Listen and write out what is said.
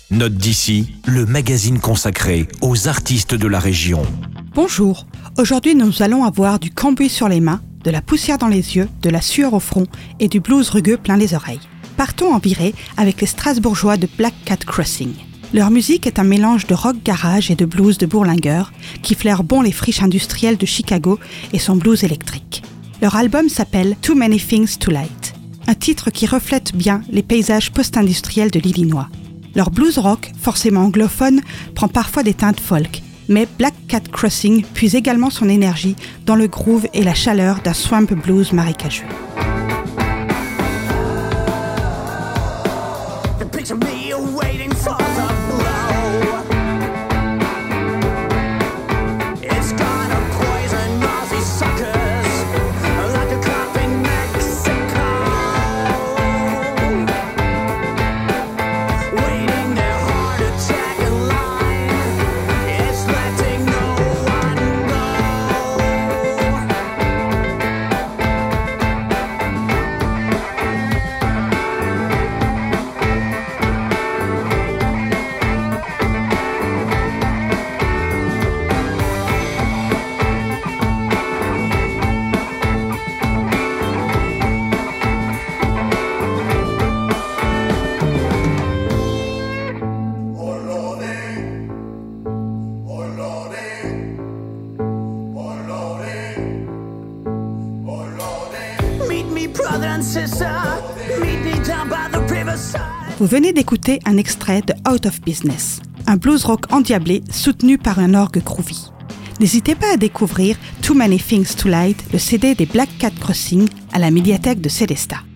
Note d'ici, le magazine consacré aux artistes de la région. Bonjour, aujourd'hui nous allons avoir du cambouis sur les mains, de la poussière dans les yeux, de la sueur au front et du blues rugueux plein les oreilles. Partons en virée avec les Strasbourgeois de Black Cat Crossing. Leur musique est un mélange de rock garage et de blues de bourlingueur qui flaire bon les friches industrielles de Chicago et son blues électrique. Leur album s'appelle Too Many Things to Light, un titre qui reflète bien les paysages post-industriels de l'Illinois. Leur blues rock, forcément anglophone, prend parfois des teintes folk, mais Black Cat Crossing puise également son énergie dans le groove et la chaleur d'un swamp blues marécageux. Vous venez d'écouter un extrait de Out of Business, un blues rock endiablé soutenu par un orgue groovy. N'hésitez pas à découvrir Too Many Things to Light, le CD des Black Cat Crossing, à la médiathèque de Célestat.